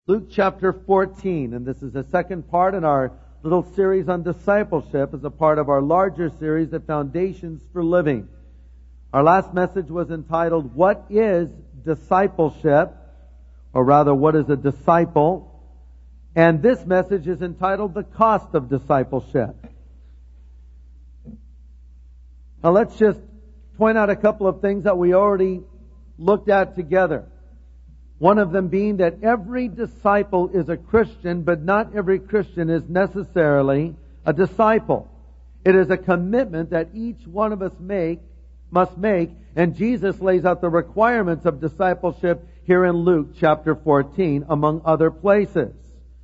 Luke chapter 14, and this is the second part in our little series on discipleship as a part of our larger series, The Foundations for Living. Our last message was entitled, What is Discipleship? Or rather, what is a disciple? And this message is entitled, The Cost of Discipleship. Now let's just point out a couple of things that we already looked at together. One of them being that every disciple is a Christian, but not every Christian is necessarily a disciple. It is a commitment that each one of us must make, and Jesus lays out the requirements of discipleship here in Luke chapter 14, among other places.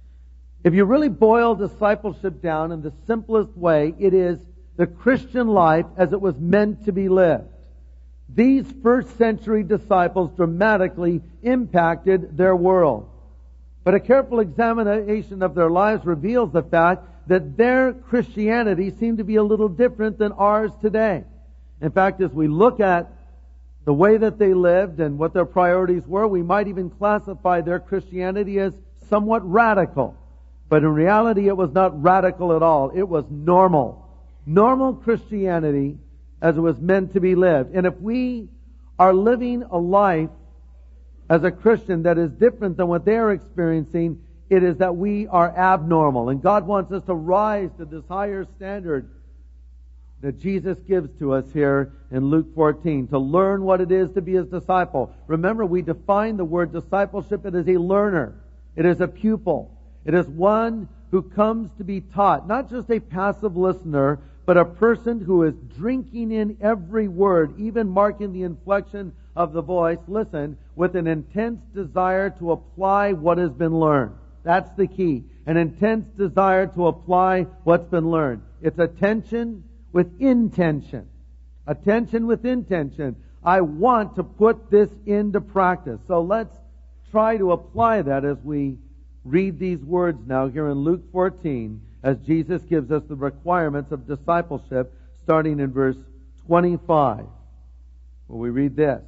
If you really boil discipleship down in the simplest way, it is the Christian life as it was meant to be lived. These first century disciples dramatically impacted their world. But a careful examination of their lives reveals the fact that their Christianity seemed to be a little different than ours today. In fact, as we look at the way that they lived and what their priorities were, we might even classify their Christianity as somewhat radical. But in reality, it was not radical at all. It was normal. Normal Christianity as it was meant to be lived. And if we are living a life as a Christian that is different than what they are experiencing, it is that we are abnormal. And God wants us to rise to this higher standard that Jesus gives to us here in Luke 14, to learn what it is to be His disciple. Remember, we define the word discipleship. It is a learner. It is a pupil. It is one who comes to be taught, not just a passive listener, but a person who is drinking in every word, even marking the inflection of the voice, listen, with an intense desire to apply what has been learned. That's the key. An intense desire to apply what's been learned. It's attention with intention. Attention with intention. I want to put this into practice. So let's try to apply that as we read these words now here in Luke 14, as Jesus gives us the requirements of discipleship, starting in verse 25, where we read this.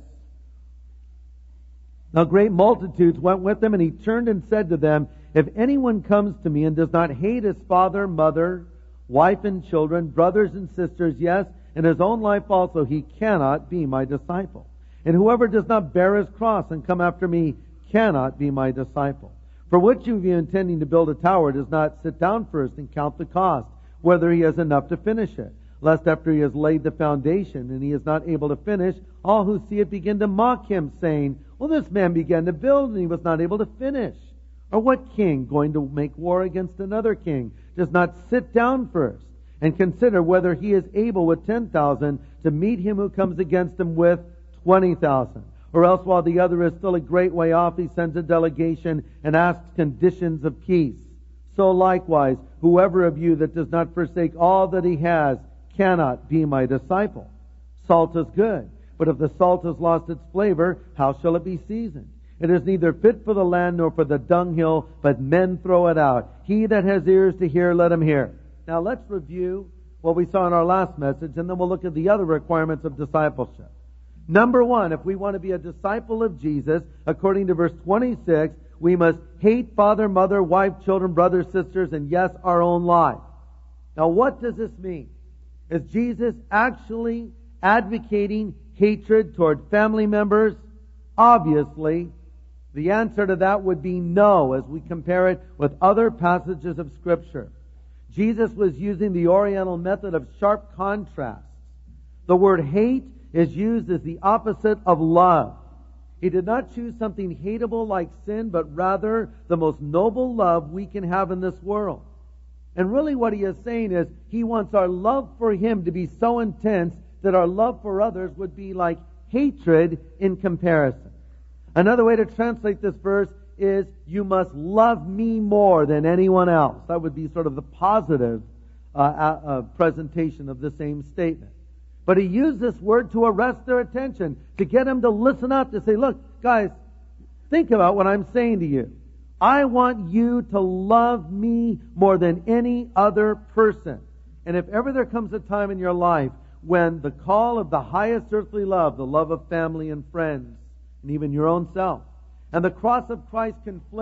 Now great multitudes went with him, and he turned and said to them, If anyone comes to me and does not hate his father, mother, wife and children, brothers and sisters, yes, and his own life also, he cannot be my disciple. And whoever does not bear his cross and come after me cannot be my disciple. For which of you intending to build a tower does not sit down first and count the cost, whether he has enough to finish it? Lest after he has laid the foundation and he is not able to finish, all who see it begin to mock him, saying, Well, this man began to build and he was not able to finish. Or what king, going to make war against another king, does not sit down first and consider whether he is able with 10,000 to meet him who comes against him with 20,000? Or else while the other is still a great way off, he sends a delegation and asks conditions of peace. So likewise, whoever of you that does not forsake all that he has cannot be my disciple. Salt is good, but if the salt has lost its flavor, how shall it be seasoned? It is neither fit for the land nor for the dunghill, but men throw it out. He that has ears to hear, let him hear. Now let's review what we saw in our last message, and then we'll look at the other requirements of discipleship. Number one, if we want to be a disciple of Jesus, according to verse 26, we must hate father, mother, wife, children, brothers, sisters, and yes, our own life. Now what does this mean? Is Jesus actually advocating hatred toward family members? Obviously, the answer to that would be no, as we compare it with other passages of Scripture. Jesus was using the Oriental method of sharp contrast. The word hate is used as the opposite of love. He did not choose something hateable like sin, but rather the most noble love we can have in this world. And really what he is saying is he wants our love for him to be so intense that our love for others would be like hatred in comparison. Another way to translate this verse is, you must love me more than anyone else. That would be sort of the positive presentation of the same statement. But he used this word to arrest their attention, to get them to listen up, to say, look, guys, think about what I'm saying to you. I want you to love me more than any other person. And if ever there comes a time in your life when the call of the highest earthly love, the love of family and friends, and even your own self, and the cross of Christ conflict,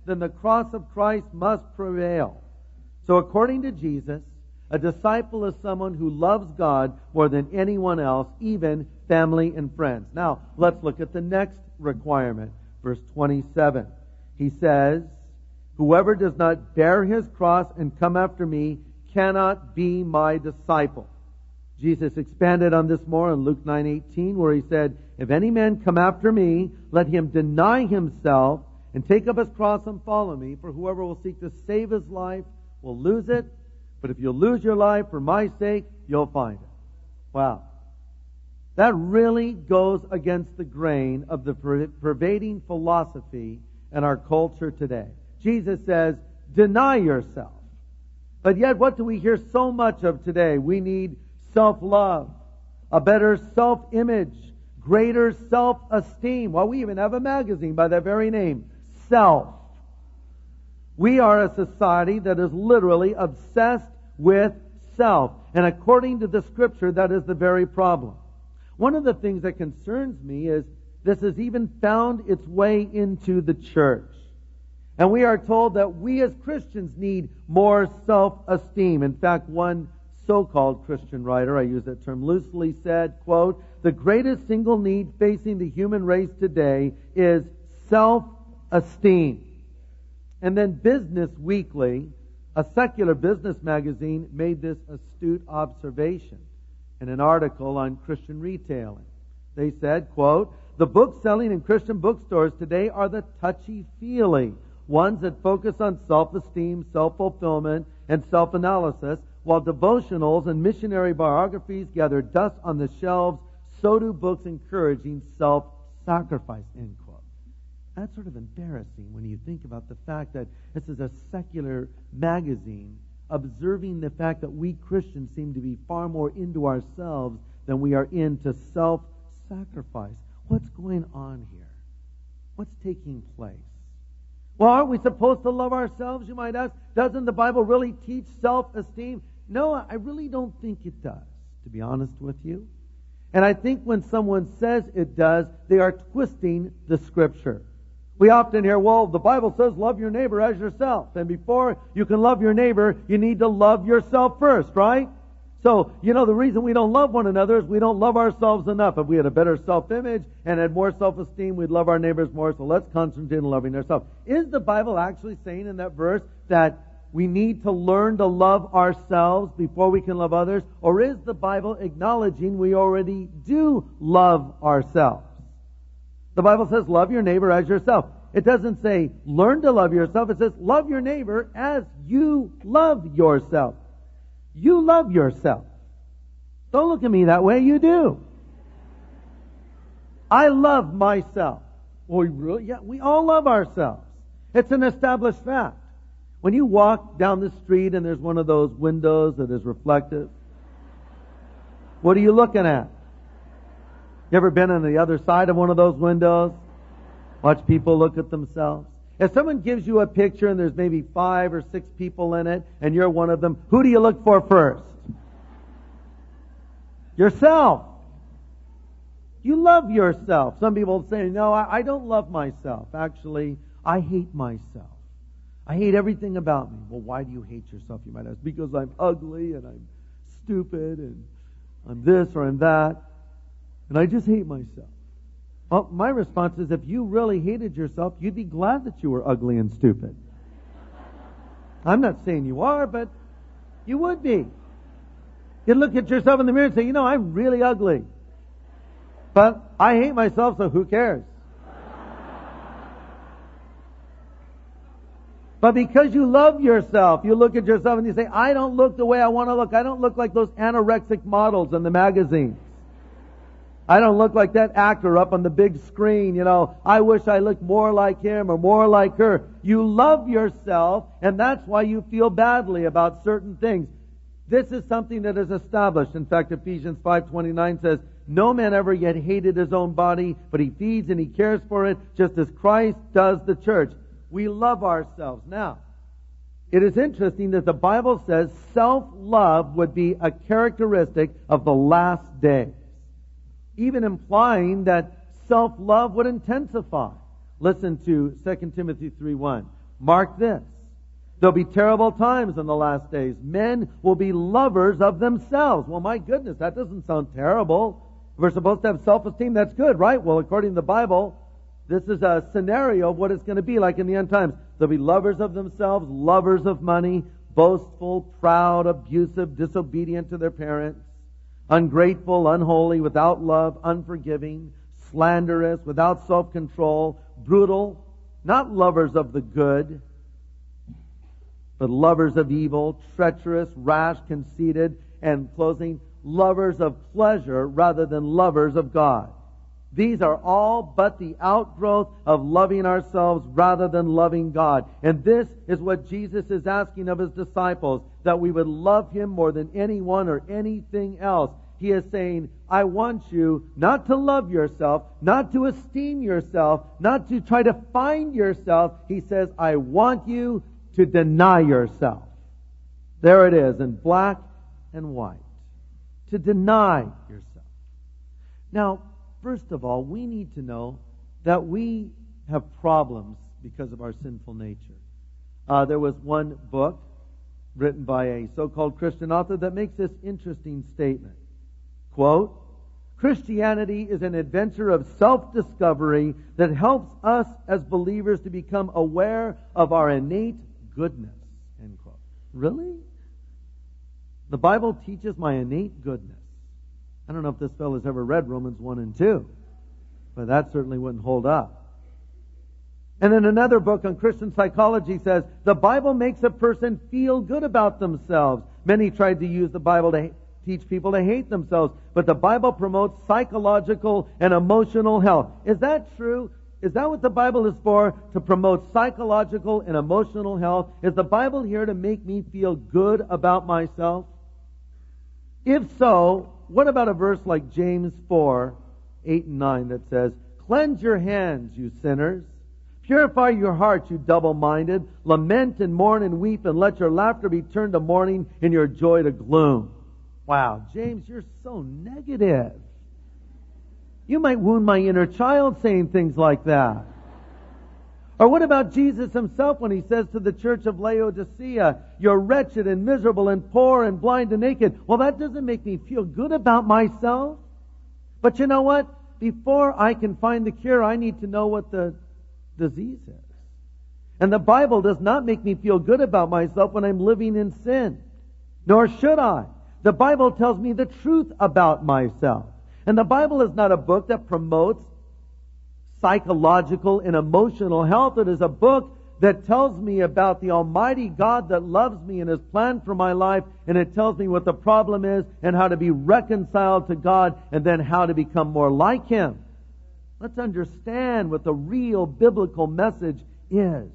then the cross of Christ must prevail. So according to Jesus, a disciple is someone who loves God more than anyone else, even family and friends. Now, let's look at the next requirement, verse 27. He says, whoever does not bear his cross and come after me cannot be my disciple. Jesus expanded on this more in Luke 9:18, where he said, if any man come after me, let him deny himself and take up his cross and follow me. For whoever will seek to save his life will lose it. But if you'll lose your life for my sake, you'll find it. Wow. That really goes against the grain of the pervading philosophy in our culture today. Jesus says, deny yourself. But yet, what do we hear so much of today? We need self-love, a better self-image, greater self-esteem. Well, we even have a magazine by that very name, Self. We are a society that is literally obsessed with self. And according to the Scripture, that is the very problem. One of the things that concerns me is this has even found its way into the church. And we are told that we as Christians need more self-esteem. In fact, one so-called Christian writer, I use that term loosely, said, quote, the greatest single need facing the human race today is self-esteem. And then Business Weekly, a secular business magazine, made this astute observation in an article on Christian retailing. They said, quote, the books selling in Christian bookstores today are the touchy-feely ones that focus on self-esteem, self-fulfillment, and self-analysis, while devotionals and missionary biographies gather dust on the shelves, so do books encouraging self-sacrifice, end quote. That's sort of embarrassing when you think about the fact that this is a secular magazine observing the fact that we Christians seem to be far more into ourselves than we are into self-sacrifice. What's going on here? What's taking place? Well, aren't we supposed to love ourselves, you might ask? Doesn't the Bible really teach self-esteem? No, I really don't think it does, to be honest with you. And I think when someone says it does, they are twisting the Scripture. We often hear, well, the Bible says love your neighbor as yourself. And before you can love your neighbor, you need to love yourself first, right? So, the reason we don't love one another is we don't love ourselves enough. If we had a better self-image and had more self-esteem, we'd love our neighbors more. So let's concentrate on loving ourselves. Is the Bible actually saying in that verse that we need to learn to love ourselves before we can love others? Or is the Bible acknowledging we already do love ourselves? The Bible says love your neighbor as yourself. It doesn't say learn to love yourself. It says love your neighbor as you love yourself. You love yourself. Don't look at me that way. You do. I love myself. Well, really? Yeah, we all love ourselves. It's an established fact. When you walk down the street and there's one of those windows that is reflective, what are you looking at? You ever been on the other side of one of those windows? Watch people look at themselves. If someone gives you a picture and there's maybe 5 or 6 people in it and you're one of them, who do you look for first? Yourself. You love yourself. Some people say, no, I don't love myself. Actually, I hate myself. I hate everything about me. Well, why do you hate yourself, you might ask? Because I'm ugly and I'm stupid and I'm this or I'm that. And I just hate myself. Well, my response is if you really hated yourself, you'd be glad that you were ugly and stupid. I'm not saying you are, but you would be. You'd look at yourself in the mirror and say, I'm really ugly. But I hate myself, so who cares? But because you love yourself, you look at yourself and you say, I don't look the way I want to look. I don't look like those anorexic models in the magazines. I don't look like that actor up on the big screen, I wish I looked more like him or more like her. You love yourself, and that's why you feel badly about certain things. This is something that is established. In fact, Ephesians 5:29 says, no man ever yet hated his own body, but he feeds and he cares for it, just as Christ does the church. We love ourselves. Now, it is interesting that the Bible says self-love would be a characteristic of the last days, even implying that self-love would intensify. Listen to 2 Timothy 3:1. Mark this. There'll be terrible times in the last days. Men will be lovers of themselves. Well, my goodness, that doesn't sound terrible. If we're supposed to have self-esteem, that's good, right? Well, according to the Bible, this is a scenario of what it's going to be like in the end times. They'll be lovers of themselves, lovers of money, boastful, proud, abusive, disobedient to their parents, ungrateful, unholy, without love, unforgiving, slanderous, without self-control, brutal, not lovers of the good, but lovers of evil, treacherous, rash, conceited, and closing, lovers of pleasure rather than lovers of God. These are all but the outgrowth of loving ourselves rather than loving God. And this is what Jesus is asking of His disciples, that we would love Him more than anyone or anything else. He is saying, I want you not to love yourself, not to esteem yourself, not to try to find yourself. He says, I want you to deny yourself. There it is in black and white. To deny yourself. Now, first of all, we need to know that we have problems because of our sinful nature. There was one book written by a so-called Christian author that makes this interesting statement. Quote, Christianity is an adventure of self-discovery that helps us as believers to become aware of our innate goodness. End quote. Really? The Bible teaches my innate goodness. I don't know if this fellow's ever read Romans 1 and 2, but that certainly wouldn't hold up. And then another book on Christian psychology says, the Bible makes a person feel good about themselves. Many tried to use the Bible to teach people to hate themselves, but the Bible promotes psychological and emotional health. Is that true? Is that what the Bible is for? To promote psychological and emotional health? Is the Bible here to make me feel good about myself? If so, what about a verse like James 4, 8 and 9 that says, cleanse your hands, you sinners. Purify your hearts, you double-minded. Lament and mourn and weep, and let your laughter be turned to mourning and your joy to gloom. Wow, James, you're so negative. You might wound my inner child saying things like that. Or what about Jesus Himself when He says to the church of Laodicea, you're wretched and miserable and poor and blind and naked. Well, that doesn't make me feel good about myself. But you know what? Before I can find the cure, I need to know what the disease is. And the Bible does not make me feel good about myself when I'm living in sin. Nor should I. The Bible tells me the truth about myself. And the Bible is not a book that promotes psychological and emotional health. It is a book that tells me about the Almighty God that loves me and His plan for my life. And it tells me what the problem is and how to be reconciled to God and then how to become more like Him. Let's understand what the real biblical message is.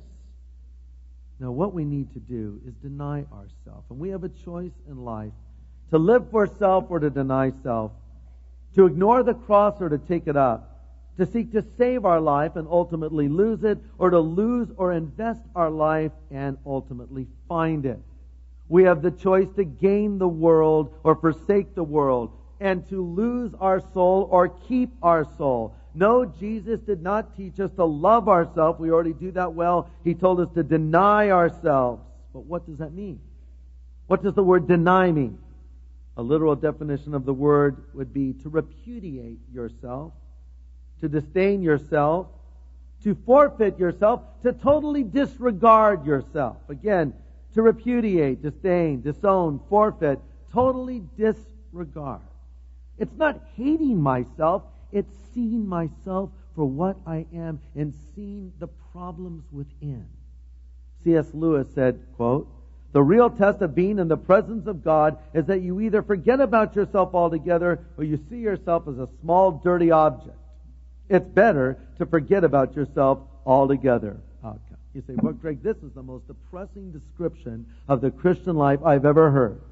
Now, what we need to do is deny ourselves. And we have a choice in life to live for self or to deny self, to ignore the cross or to take it up, to seek to save our life and ultimately lose it, or to lose or invest our life and ultimately find it. We have the choice to gain the world or forsake the world, and to lose our soul or keep our soul. No, Jesus did not teach us to love ourselves. We already do that well. He told us to deny ourselves. But what does that mean? What does the word deny mean? A literal definition of the word would be to repudiate yourself, to disdain yourself, to forfeit yourself, to totally disregard yourself. Again, to repudiate, disdain, disown, forfeit, totally disregard. It's not hating myself, it's seeing myself for what I am and seeing the problems within. C.S. Lewis said, quote, the real test of being in the presence of God is that you either forget about yourself altogether or you see yourself as a small, dirty object. It's better to forget about yourself altogether. You say, well, Greg, this is the most depressing description of the Christian life I've ever heard.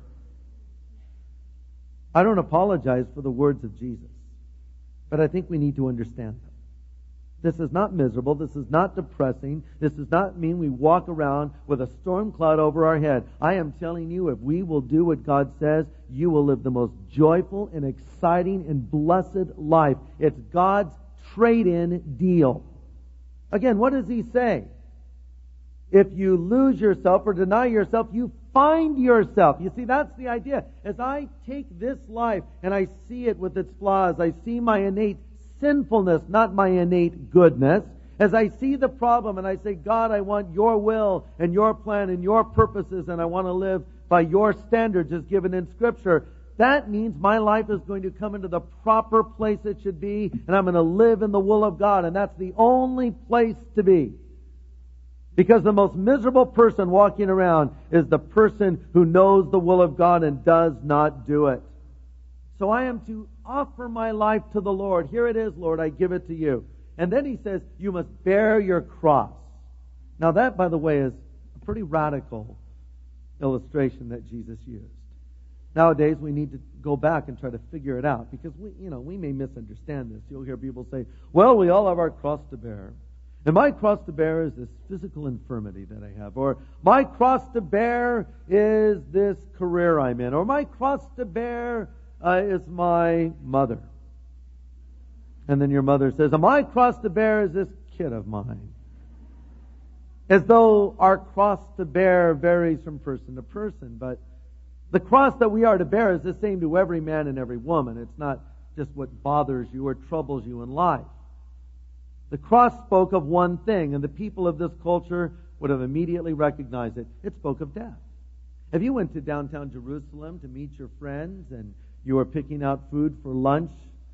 I don't apologize for the words of Jesus, but I think we need to understand them. This is not miserable. This is not depressing. This does not mean we walk around with a storm cloud over our head. I am telling you, if we will do what God says, you will live the most joyful and exciting and blessed life. It's God's trade-in deal. Again, what does He say? If you lose yourself or deny yourself, you find yourself. You see, that's the idea. As I take this life and I see it with its flaws, I see my innate sinfulness, not my innate goodness. As I see the problem and I say, God, I want your will and your plan and your purposes, and I want to live by your standards as given in Scripture, that means my life is going to come into the proper place it should be, and I'm going to live in the will of God, and that's the only place to be. Because the most miserable person walking around is the person who knows the will of God and does not do it. So I am to offer my life to the Lord. Here it is, Lord, I give it to you. And then he says, you must bear your cross. Now that, by the way, is a pretty radical illustration that Jesus used. Nowadays, we need to go back and try to figure it out, because we may misunderstand this. You'll hear people say, well, we all have our cross to bear. And my cross to bear is this physical infirmity that I have. Or my cross to bear is this career I'm in. Or my cross to bear is my mother. And then your mother says, my cross to bear is this kid of mine. As though our cross to bear varies from person to person. But the cross that we are to bear is the same to every man and every woman. It's not just what bothers you or troubles you in life. The cross spoke of one thing, and the people of this culture would have immediately recognized it. It spoke of death. If you went to downtown Jerusalem to meet your friends, and you were picking out food for lunch,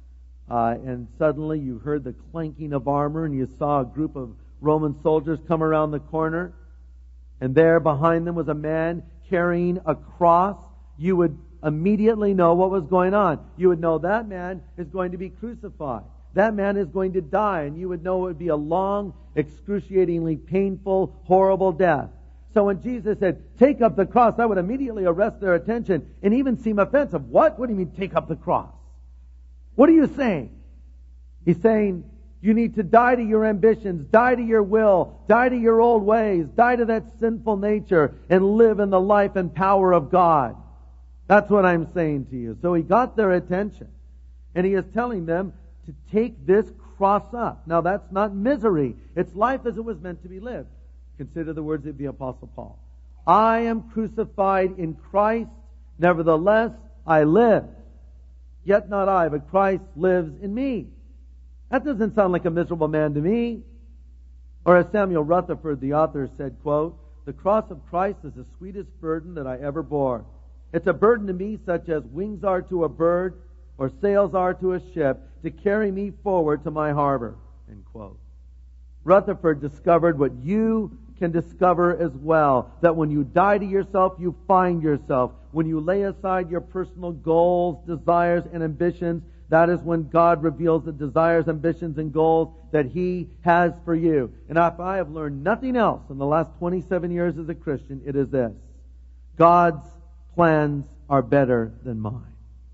and suddenly you heard the clanking of armor, and you saw a group of Roman soldiers come around the corner, and there behind them was a man carrying a cross, you would immediately know what was going on. You would know that man is going to be crucified. That man is going to die, and you would know it would be a long, excruciatingly painful, horrible death. So when Jesus said, take up the cross, that would immediately arrest their attention and even seem offensive. What? What do you mean, take up the cross? What are you saying? He's saying, you need to die to your ambitions, die to your will, die to your old ways, die to that sinful nature, and live in the life and power of God. That's what I'm saying to you. So he got their attention, and he is telling them to take this cross up. Now that's not misery. It's life as it was meant to be lived. Consider the words of the Apostle Paul. I am crucified in Christ, nevertheless I live. Yet not I, but Christ lives in me. That doesn't sound like a miserable man to me. Or as Samuel Rutherford, the author, said, quote, the cross of Christ is the sweetest burden that I ever bore. It's a burden to me such as wings are to a bird or sails are to a ship to carry me forward to my harbor. End quote. Rutherford discovered what you can discover as well, that when you die to yourself, you find yourself. When you lay aside your personal goals, desires, and ambitions, that is when God reveals the desires, ambitions, and goals that He has for you. And if I have learned nothing else in the last 27 years as a Christian, it is this. God's plans are better than mine.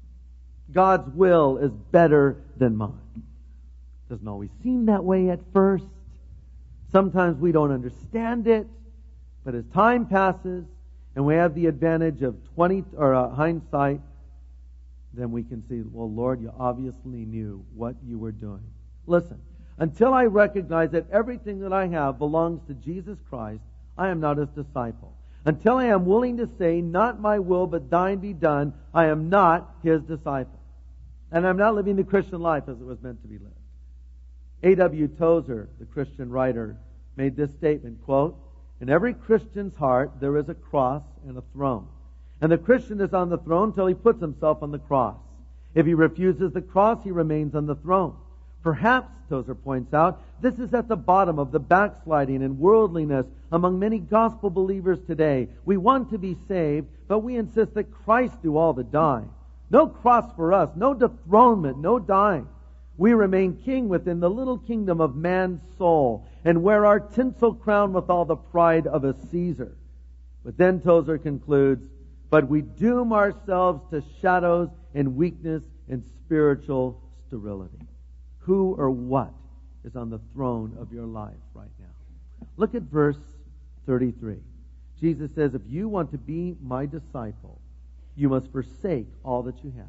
God's will is better than mine. Doesn't always seem that way at first. Sometimes we don't understand it. But as time passes and we have the advantage of hindsight, then we can see, well, Lord, you obviously knew what you were doing. Listen, until I recognize that everything that I have belongs to Jesus Christ, I am not His disciple. Until I am willing to say, not my will, but thine be done, I am not His disciple. And I'm not living the Christian life as it was meant to be lived. A.W. Tozer, the Christian writer, made this statement, quote, in every Christian's heart there is a cross and a throne. And the Christian is on the throne till he puts himself on the cross. If he refuses the cross, he remains on the throne. Perhaps, Tozer points out, this is at the bottom of the backsliding and worldliness among many gospel believers today. We want to be saved, but we insist that Christ do all the dying. No cross for us, no dethronement, no dying. We remain king within the little kingdom of man's soul and wear our tinsel crown with all the pride of a Caesar. But then Tozer concludes, but we doom ourselves to shadows and weakness and spiritual sterility. Who or what is on the throne of your life right now? Look at verse 33. Jesus says, if you want to be my disciple, you must forsake all that you have.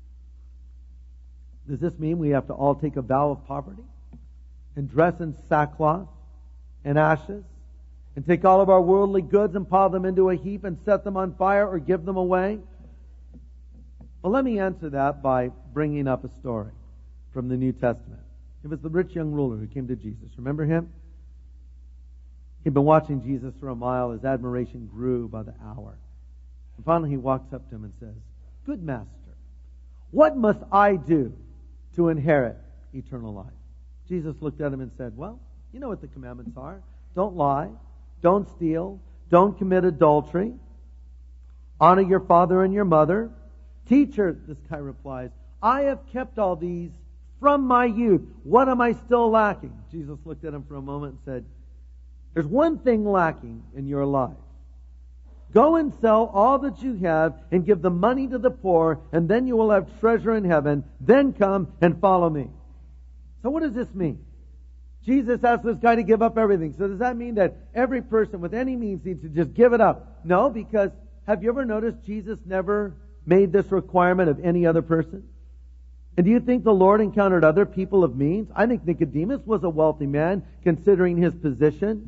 Does this mean we have to all take a vow of poverty and dress in sackcloth and ashes and take all of our worldly goods and pile them into a heap and set them on fire or give them away? Well, let me answer that by bringing up a story from the New Testament. It was the rich young ruler who came to Jesus. Remember him? He'd been watching Jesus for a mile. His admiration grew by the hour. And finally he walks up to him and says, "Good master, what must I do to inherit eternal life?" Jesus looked at him and said, "Well, you know what the commandments are. Don't lie. Don't steal. Don't commit adultery. Honor your father and your mother." "Teacher," this guy replies, "I have kept all these from my youth. What am I still lacking?" Jesus looked at him for a moment and said, "There's one thing lacking in your life. Go and sell all that you have and give the money to the poor, and then you will have treasure in heaven. Then come and follow me." So what does this mean? Jesus asked this guy to give up everything. So does that mean that every person with any means needs to just give it up? No, because have you ever noticed Jesus never made this requirement of any other person? And do you think the Lord encountered other people of means? I think Nicodemus was a wealthy man, considering his position.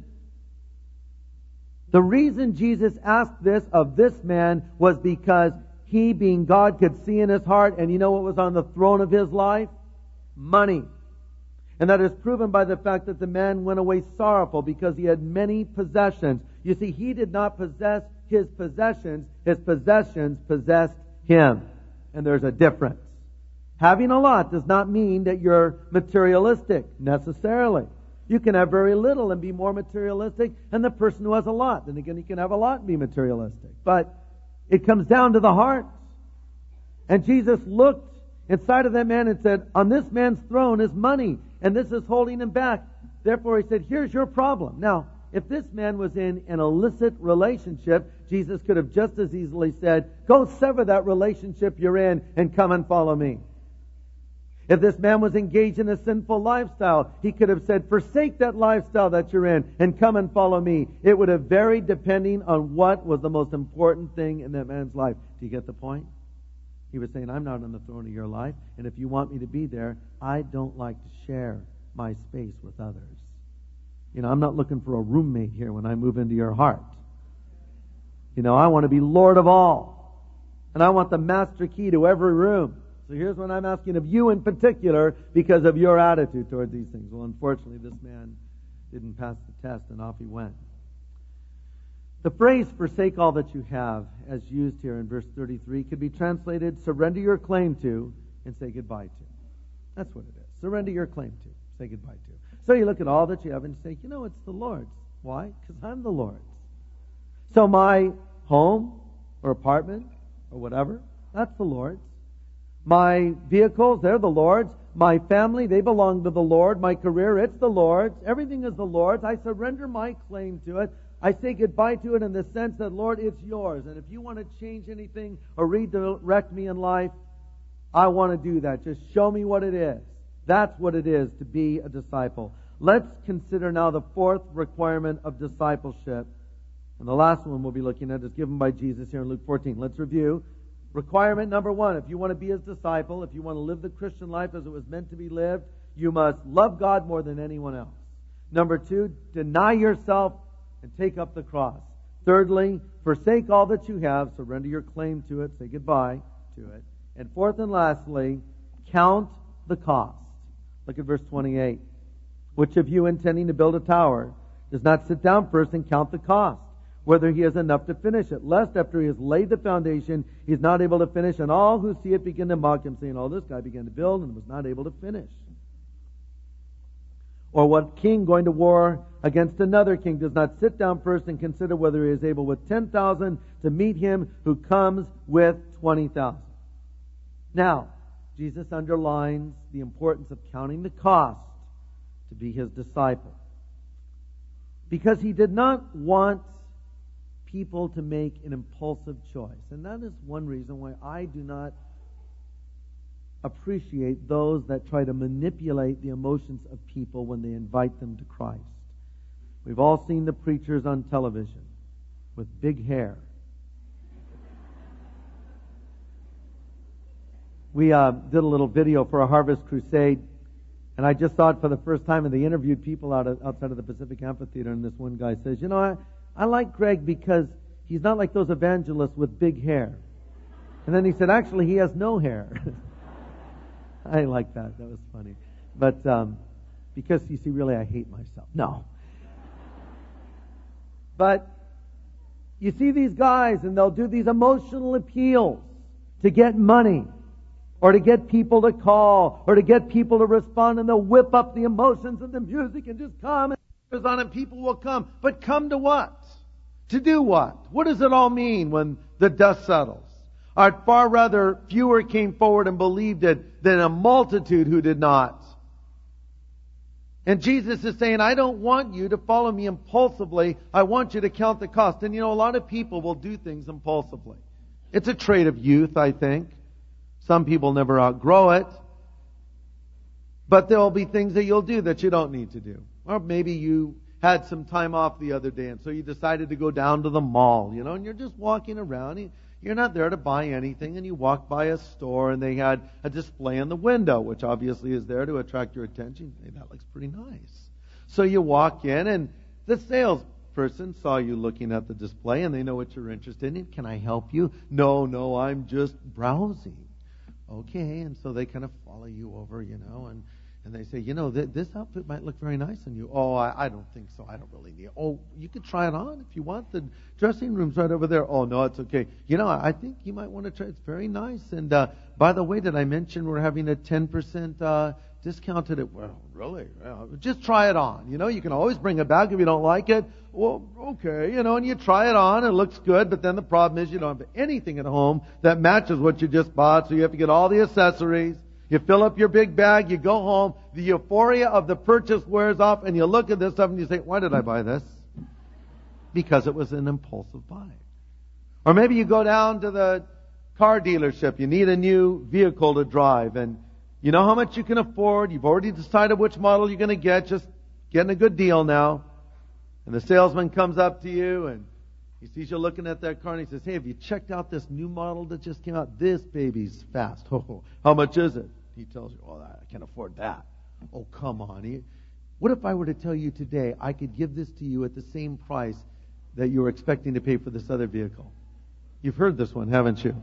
The reason Jesus asked this of this man was because he, being God, could see in his heart, and you know what was on the throne of his life? Money. And that is proven by the fact that the man went away sorrowful because he had many possessions. You see, he did not possess his possessions possessed him. And there's a difference. Having a lot does not mean that you're materialistic, necessarily. You can have very little and be more materialistic, and the person who has a lot, then again, he can have a lot and be materialistic. But it comes down to the heart. And Jesus looked inside of that man and said, on this man's throne is money, and this is holding him back. Therefore, he said, here's your problem. Now, if this man was in an illicit relationship, Jesus could have just as easily said, go sever that relationship you're in and come and follow me. If this man was engaged in a sinful lifestyle, he could have said, forsake that lifestyle that you're in and come and follow me. It would have varied depending on what was the most important thing in that man's life. Do you get the point? He was saying, I'm not on the throne of your life, and if you want me to be there, I don't like to share my space with others. You know, I'm not looking for a roommate here when I move into your heart. You know, I want to be Lord of all. And I want the master key to every room. So here's what I'm asking of you in particular because of your attitude toward these things. Well, unfortunately, this man didn't pass the test, and off he went. The phrase, forsake all that you have, as used here in verse 33, could be translated, surrender your claim to and say goodbye to. That's what it is. Surrender your claim to, say goodbye to. So you look at all that you have and say, you know, it's the Lord's. Why? Because I'm the Lord's. So my home or apartment or whatever, that's the Lord's. My vehicles, they're the Lord's. My family, they belong to the Lord. My career, it's the Lord's. Everything is the Lord's. I surrender my claim to it. I say goodbye to it in the sense that, Lord, it's yours. And if you want to change anything or redirect me in life, I want to do that. Just show me what it is. That's what it is to be a disciple. Let's consider now the fourth requirement of discipleship. And the last one we'll be looking at is given by Jesus here in Luke 14. Let's review. Requirement number one, if you want to be His disciple, if you want to live the Christian life as it was meant to be lived, you must love God more than anyone else. Number two, deny yourself and take up the cross. Thirdly, forsake all that you have, surrender your claim to it, say goodbye to it. And fourth and lastly, count the cost. Look at verse 28. Which of you intending to build a tower does not sit down first and count the cost, whether he has enough to finish it, lest after he has laid the foundation, he is not able to finish, and all who see it begin to mock him, saying, oh, this guy began to build and was not able to finish. Or what king going to war against another king does not sit down first and consider whether he is able with 10,000 to meet him who comes with 20,000. Now, Jesus underlines the importance of counting the cost to be His disciple. Because He did not want people to make an impulsive choice. And that is one reason why I do not appreciate those that try to manipulate the emotions of people when they invite them to Christ. We've all seen the preachers on television with big hair. We did a little video for a Harvest Crusade, And I just saw it for the first time, and they interviewed people outside of the Pacific Amphitheater, and this one guy says, I like Greg because he's not like those evangelists with big hair. And then he said, actually, he has no hair. I like that. That was funny. But because, you see, really, I hate myself. No. But you see these guys, and they'll do these emotional appeals to get money, or to get people to call, or to get people to respond, and they'll whip up the emotions and the music and just come and people will come. But come to what? To do what? What does it all mean when the dust settles? I'd far rather fewer came forward and believed it than a multitude who did not. And Jesus is saying, I don't want you to follow me impulsively. I want you to count the cost. And a lot of people will do things impulsively. It's a trait of youth, I think. Some people never outgrow it. But there will be things that you'll do that you don't need to do. Or maybe you had some time off the other day, and so you decided to go down to the mall, and you're just walking around. You're not there to buy anything, and you walk by a store, and they had a display in the window, which obviously is there to attract your attention. Hey, that looks pretty nice. So you walk in, and the salesperson saw you looking at the display, and they know what you're interested in. Can I help you? No, I'm just browsing. Okay, and so they kind of follow you over, and they say, this outfit might look very nice on you. Oh, I don't think so. I don't really need it. Oh, you could try it on if you want. The dressing room's right over there. Oh, no, it's okay. I think you might want to try it. It's very nice. And by the way, did I mention we're having a 10% discount today? Well, really? Well, just try it on. You can always bring it back if you don't like it. Well, okay, and you try it on. It looks good, but then the problem is you don't have anything at home that matches what you just bought, so you have to get all the accessories. You fill up your big bag, you go home, the euphoria of the purchase wears off, and you look at this stuff and you say, why did I buy this? Because it was an impulsive buy. Or maybe you go down to the car dealership, you need a new vehicle to drive, and you know how much you can afford, you've already decided which model you're going to get, just getting a good deal now. And the salesman comes up to you and he sees you looking at that car and he says, hey, have you checked out this new model that just came out? This baby's fast. Oh, how much is it? He tells you, oh, I can't afford that. Oh, come on. What if I were to tell you today I could give this to you at the same price that you were expecting to pay for this other vehicle? You've heard this one, haven't you?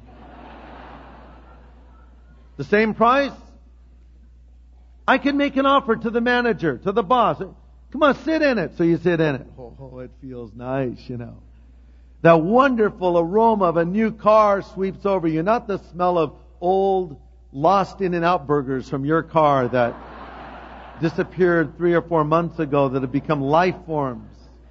The same price? I could make an offer to the manager, to the boss. Come on, sit in it. So you sit in it. Oh, it feels nice, That wonderful aroma of a new car sweeps over you. Not the smell of old, lost In-N-Out burgers from your car that disappeared 3 or 4 months ago that have become life forms.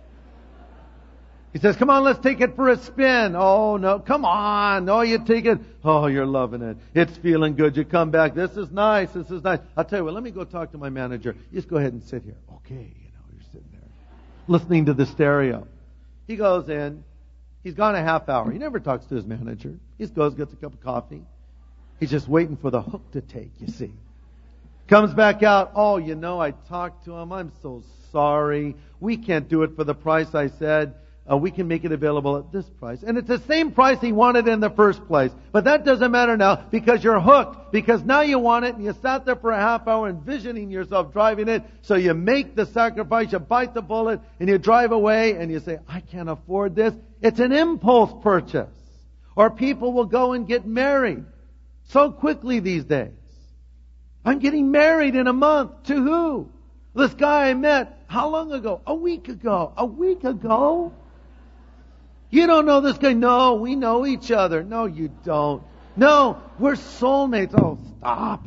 He says, come on, let's take it for a spin. Oh, no, come on. No, you take it. Oh, you're loving it. It's feeling good. You come back. This is nice. I'll tell you what, let me go talk to my manager. You just go ahead and sit here. Okay, you're sitting there listening to the stereo. He goes in. He's gone a half hour. He never talks to his manager. He just goes, gets a cup of coffee. He's just waiting for the hook to take, you see. Comes back out. Oh, I talked to him. I'm so sorry. We can't do it for the price I said. We can make it available at this price. And it's the same price he wanted in the first place. But that doesn't matter now because you're hooked. Because now you want it and you sat there for a half hour envisioning yourself driving it. So you make the sacrifice, you bite the bullet, and you drive away and you say, I can't afford this. It's an impulse purchase. Or people will go and get married so quickly these days. I'm getting married in a month. To who? This guy I met, how long ago? A week ago. A week ago? You don't know this guy? No, we know each other. No, you don't. No, we're soulmates. Oh, stop.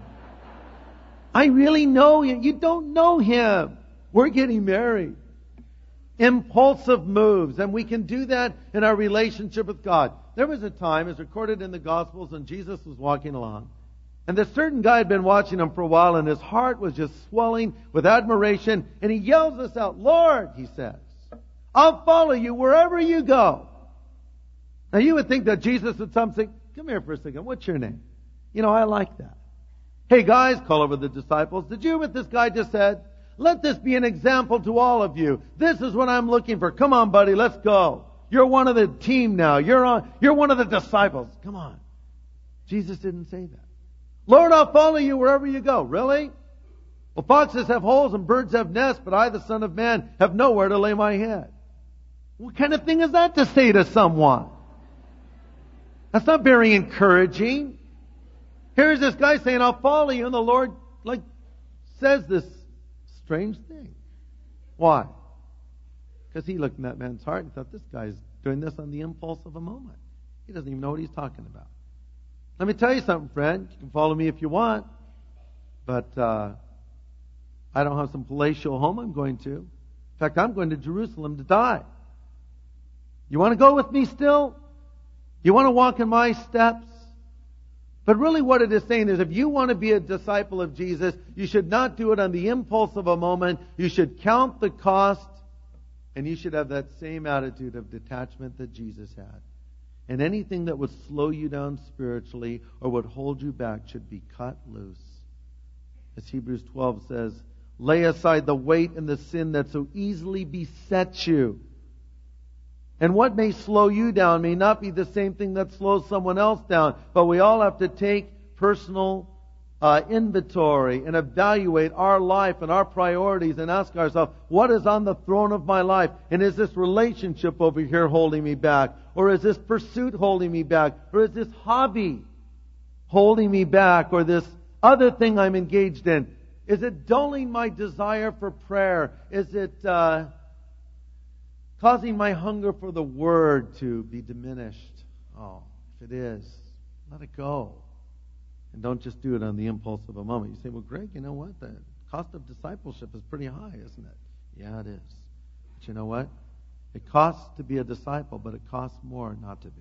I really know him. You don't know him. We're getting married. Impulsive moves. And we can do that in our relationship with God. There was a time, as recorded in the Gospels, and Jesus was walking along. And this certain guy had been watching him for a while, and his heart was just swelling with admiration. And he yells this out, Lord, he says, I'll follow you wherever you go. Now you would think that Jesus would say, come here for a second, what's your name? I like that. Hey guys, call over the disciples. Did you hear what this guy just said? Let this be an example to all of you. This is what I'm looking for. Come on, buddy, let's go. You're one of the team now. You're one of the disciples. Come on. Jesus didn't say that. Lord, I'll follow you wherever you go. Really? Well, foxes have holes and birds have nests, but I, the Son of Man, have nowhere to lay my head. What kind of thing is that to say to someone? That's not very encouraging. Here's this guy saying, I'll follow you, and the Lord, says this strange thing. Why? Because he looked in that man's heart and thought, this guy's doing this on the impulse of a moment. He doesn't even know what he's talking about. Let me tell you something, friend. You can follow me if you want, but I don't have some palatial home I'm going to. In fact, I'm going to Jerusalem to die. You want to go with me still? You want to walk in my steps? But really what it is saying is, if you want to be a disciple of Jesus, you should not do it on the impulse of a moment. You should count the cost, and you should have that same attitude of detachment that Jesus had. And anything that would slow you down spiritually or would hold you back should be cut loose. As Hebrews 12 says, lay aside the weight and the sin that so easily besets you. And what may slow you down may not be the same thing that slows someone else down. But we all have to take personal inventory and evaluate our life and our priorities and ask ourselves, what is on the throne of my life? And is this relationship over here holding me back? Or is this pursuit holding me back? Or is this hobby holding me back? Or this other thing I'm engaged in? Is it dulling my desire for prayer? Is it causing my hunger for the Word to be diminished? Oh, if it is, let it go. And don't just do it on the impulse of a moment. You say, well, Greg, you know what? The cost of discipleship is pretty high, isn't it? Yeah, it is. But you know what? It costs to be a disciple, but it costs more not to be.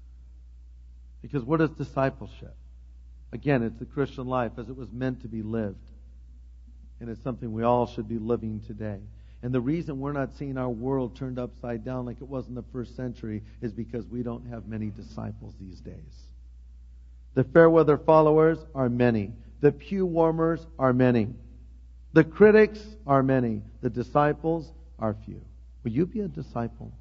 Because what is discipleship? Again, it's the Christian life as it was meant to be lived. And it's something we all should be living today. And the reason we're not seeing our world turned upside down like it was in the first century is because we don't have many disciples these days. The fair weather followers are many. The pew warmers are many. The critics are many. The disciples are few. Will you be a disciple?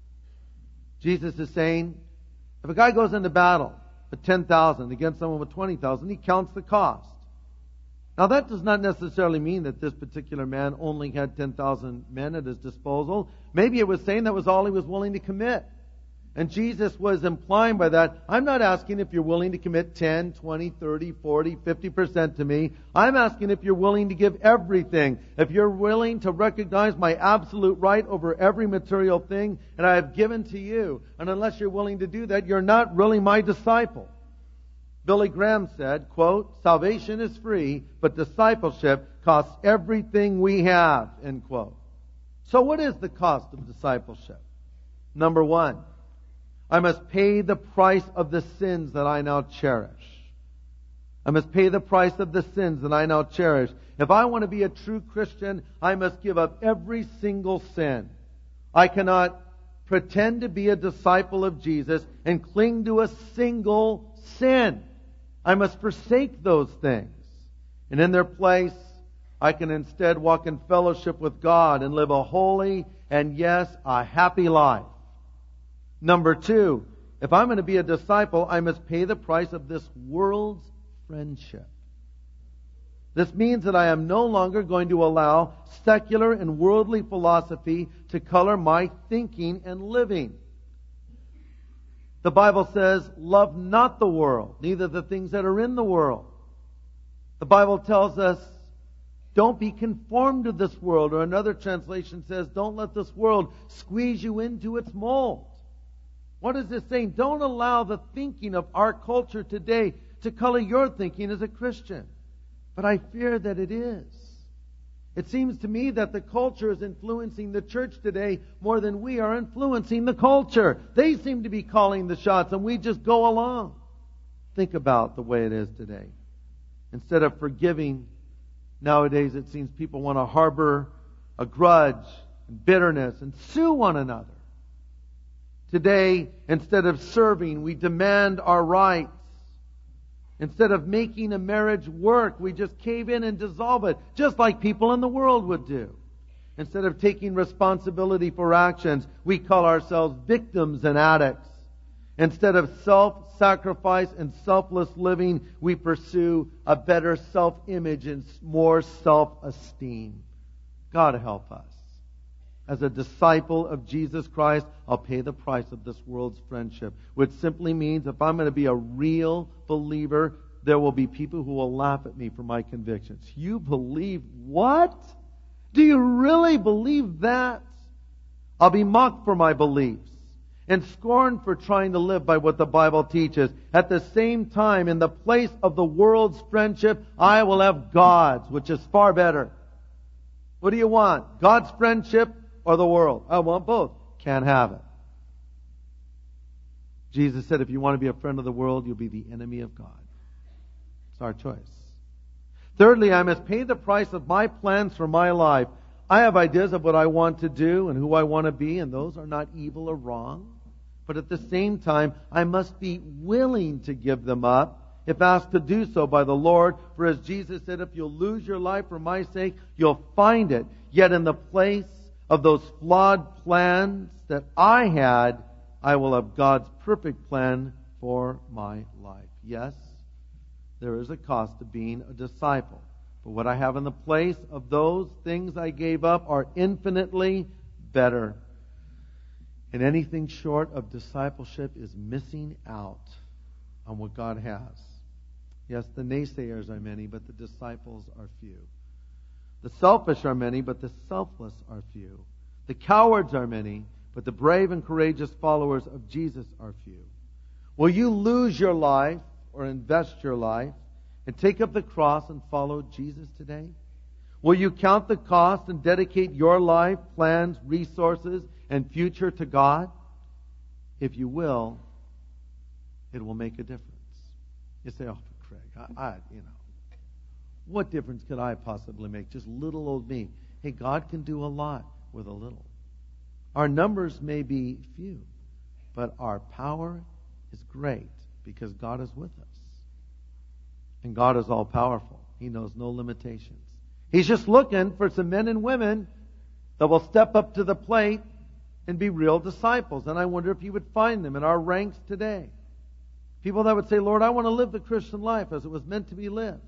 Jesus is saying, if a guy goes into battle with 10,000 against someone with 20,000, he counts the cost. Now that does not necessarily mean that this particular man only had 10,000 men at his disposal. Maybe it was saying that was all he was willing to commit. And Jesus was implying by that, I'm not asking if you're willing to commit 10, 20, 30, 40, 50% to me. I'm asking if you're willing to give everything. If you're willing to recognize my absolute right over every material thing that I have given to you. And unless you're willing to do that, you're not really my disciple. Billy Graham said, quote, salvation is free, but discipleship costs everything we have, end quote. So what is the cost of discipleship? Number one, I must pay the price of the sins that I now cherish. I must pay the price of the sins that I now cherish. If I want to be a true Christian, I must give up every single sin. I cannot pretend to be a disciple of Jesus and cling to a single sin. I must forsake those things. And in their place, I can instead walk in fellowship with God and live a holy and, yes, a happy life. Number two, if I'm going to be a disciple, I must pay the price of this world's friendship. This means that I am no longer going to allow secular and worldly philosophy to color my thinking and living. The Bible says, love not the world, neither the things that are in the world. The Bible tells us, don't be conformed to this world. Or another translation says, don't let this world squeeze you into its mold. What is this saying? Don't allow the thinking of our culture today to color your thinking as a Christian. But I fear that it is. It seems to me that the culture is influencing the church today more than we are influencing the culture. They seem to be calling the shots and we just go along. Think about the way it is today. Instead of forgiving, nowadays it seems people want to harbor a grudge and bitterness and sue one another. Today, instead of serving, we demand our rights. Instead of making a marriage work, we just cave in and dissolve it, just like people in the world would do. Instead of taking responsibility for actions, we call ourselves victims and addicts. Instead of self-sacrifice and selfless living, we pursue a better self-image and more self-esteem. God help us. As a disciple of Jesus Christ, I'll pay the price of this world's friendship, which simply means if I'm going to be a real believer, there will be people who will laugh at me for my convictions. You believe what? Do you really believe that? I'll be mocked for my beliefs and scorned for trying to live by what the Bible teaches. At the same time, in the place of the world's friendship, I will have God's, which is far better. What do you want? God's friendship or the world? I want both. Can't have it. Jesus said, if you want to be a friend of the world, you'll be the enemy of God. It's our choice. Thirdly, I must pay the price of my plans for my life. I have ideas of what I want to do and who I want to be, and those are not evil or wrong. But at the same time, I must be willing to give them up if asked to do so by the Lord. For as Jesus said, if you'll lose your life for my sake, you'll find it. Yet in the place of those flawed plans that I had, I will have God's perfect plan for my life. Yes, there is a cost to being a disciple. But what I have in the place of those things I gave up are infinitely better. And anything short of discipleship is missing out on what God has. Yes, the naysayers are many, but the disciples are few. The selfish are many, but the selfless are few. The cowards are many, but the brave and courageous followers of Jesus are few. Will you lose your life or invest your life and take up the cross and follow Jesus today? Will you count the cost and dedicate your life, plans, resources, and future to God? If you will, it will make a difference. You say, oh, Craig, what difference could I possibly make? Just little old me. Hey, God can do a lot with a little. Our numbers may be few, but our power is great because God is with us. And God is all powerful. He knows no limitations. He's just looking for some men and women that will step up to the plate and be real disciples. And I wonder if He would find them in our ranks today. People that would say, Lord, I want to live the Christian life as it was meant to be lived.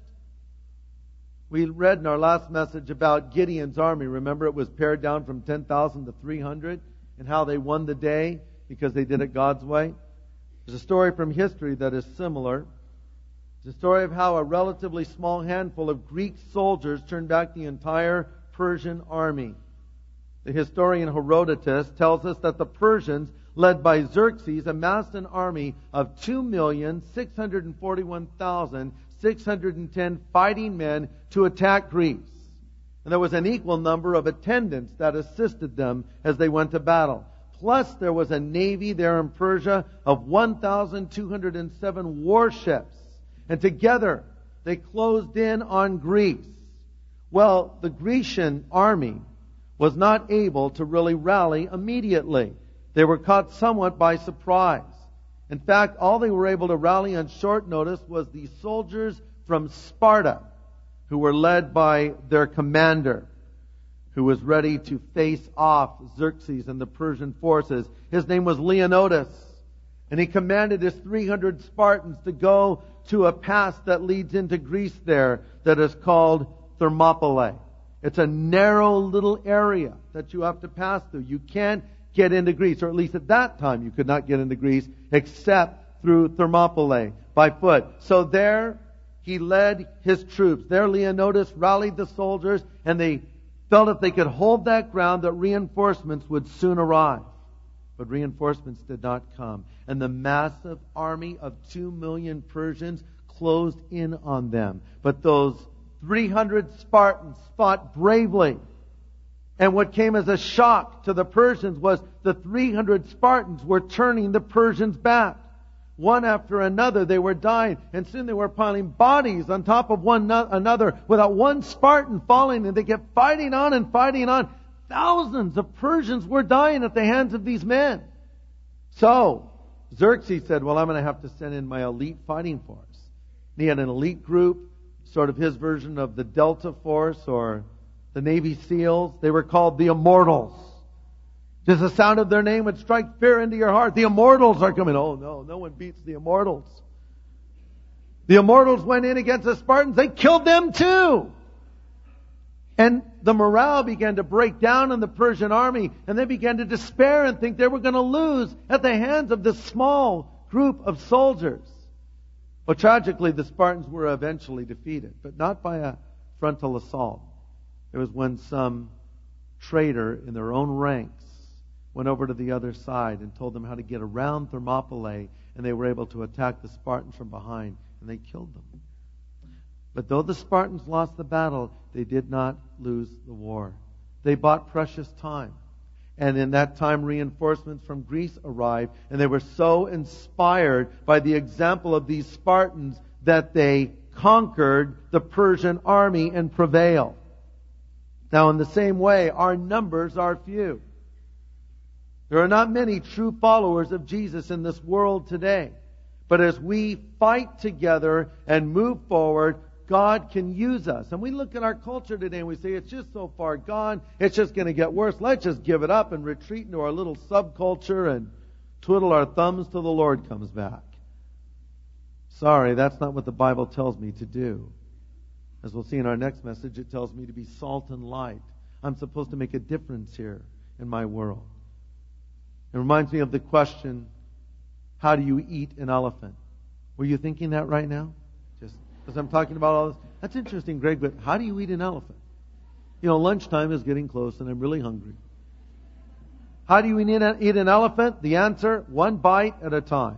We read in our last message about Gideon's army. Remember, it was pared down from 10,000 to 300 and how they won the day because they did it God's way. There's a story from history that is similar. It's a story of how a relatively small handful of Greek soldiers turned back the entire Persian army. The historian Herodotus tells us that the Persians, led by Xerxes, amassed an army of 2,641,610 fighting men to attack Greece. And there was an equal number of attendants that assisted them as they went to battle. Plus, there was a navy there in Persia of 1,207 warships. And together, they closed in on Greece. Well, the Grecian army was not able to really rally immediately. They were caught somewhat by surprise. In fact, all they were able to rally on short notice was the soldiers from Sparta, who were led by their commander, who was ready to face off Xerxes and the Persian forces. His name was Leonidas. And he commanded his 300 Spartans to go to a pass that leads into Greece there that is called Thermopylae. It's a narrow little area that you have to pass through. You can't get into Greece, or at least at that time you could not get into Greece except through Thermopylae by foot. So there he led his troops. There Leonidas rallied the soldiers, and they felt if they could hold that ground that reinforcements would soon arrive. But reinforcements did not come. And the massive army of 2 million Persians closed in on them. But those 300 Spartans fought bravely. And what came as a shock to the Persians was the 300 Spartans were turning the Persians back. One after another, they were dying. And soon they were piling bodies on top of one another without one Spartan falling. And they kept fighting on and fighting on. Thousands of Persians were dying at the hands of these men. So, Xerxes said, well, I'm going to have to send in my elite fighting force. And he had an elite group, sort of his version of the Delta Force or the Navy SEALs. They were called the Immortals. Just the sound of their name would strike fear into your heart. The immortals are coming. Oh no, no one beats the immortals. The immortals went in against the Spartans. They killed them too. And the morale began to break down in the Persian army, and they began to despair and think they were going to lose at the hands of this small group of soldiers. Well, tragically, the Spartans were eventually defeated, but not by a frontal assault. It was when some traitor in their own ranks went over to the other side and told them how to get around Thermopylae, and they were able to attack the Spartans from behind, and they killed them. But though the Spartans lost the battle, they did not lose the war. They bought precious time. And in that time, reinforcements from Greece arrived, and they were so inspired by the example of these Spartans that they conquered the Persian army and prevailed. Now, in the same way, our numbers are few. There are not many true followers of Jesus in this world today. But as we fight together and move forward, God can use us. And we look at our culture today and we say, it's just so far gone, it's just going to get worse. Let's just give it up and retreat into our little subculture and twiddle our thumbs till the Lord comes back. Sorry, that's not what the Bible tells me to do. As we'll see in our next message, it tells me to be salt and light. I'm supposed to make a difference here in my world. It reminds me of the question, how do you eat an elephant? Were you thinking that right now? Just because I'm talking about all this. That's interesting, Greg, but how do you eat an elephant? You know, lunchtime is getting close and I'm really hungry. How do you eat an elephant? The answer, one bite at a time.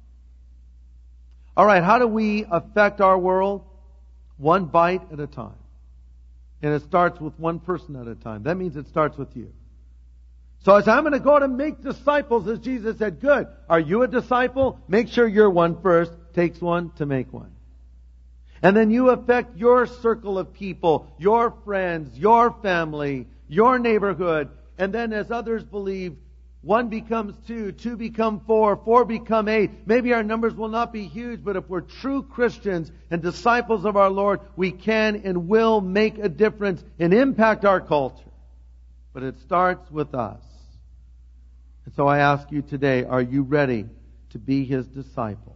All right, how do we affect our world? One bite at a time. And it starts with one person at a time. That means it starts with you. So as I'm going to go to make disciples, as Jesus said, good. Are you a disciple? Make sure you're one first. Takes one to make one. And then you affect your circle of people, your friends, your family, your neighborhood. And then as others believe, one becomes two, two become four, four become eight. Maybe our numbers will not be huge, but if we're true Christians and disciples of our Lord, we can and will make a difference and impact our culture. But it starts with us. And so I ask you today, are you ready to be His disciple?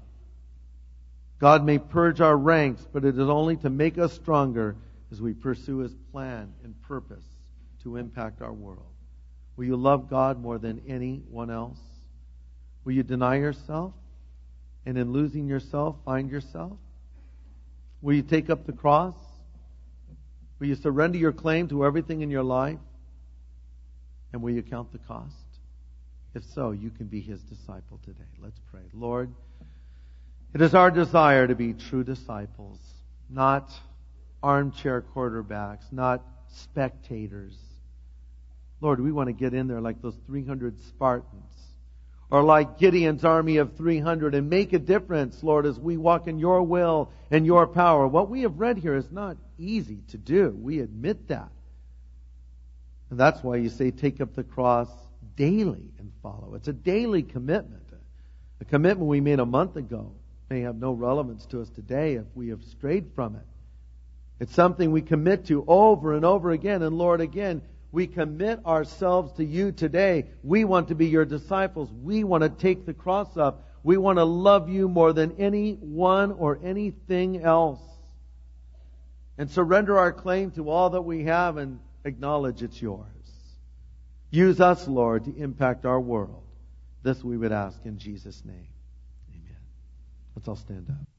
God may purge our ranks, but it is only to make us stronger as we pursue His plan and purpose to impact our world. Will you love God more than anyone else? Will you deny yourself? And in losing yourself, find yourself? Will you take up the cross? Will you surrender your claim to everything in your life? And will you count the cost? If so, you can be His disciple today. Let's pray. Lord, it is our desire to be true disciples, not armchair quarterbacks, not spectators. Lord, we want to get in there like those 300 Spartans, or like Gideon's army of 300 and make a difference, Lord, as we walk in your will and your power. What we have read here is not easy to do. We admit that. And that's why you say take up the cross daily and follow. It's a daily commitment. A commitment we made a month ago may have no relevance to us today if we have strayed from it. It's something we commit to over and over again. And Lord, again, we commit ourselves to you today. We want to be your disciples. We want to take the cross up. We want to love you more than anyone or anything else. And surrender our claim to all that we have and acknowledge it's yours. Use us, Lord, to impact our world. This we would ask in Jesus' name. Amen. Let's all stand up.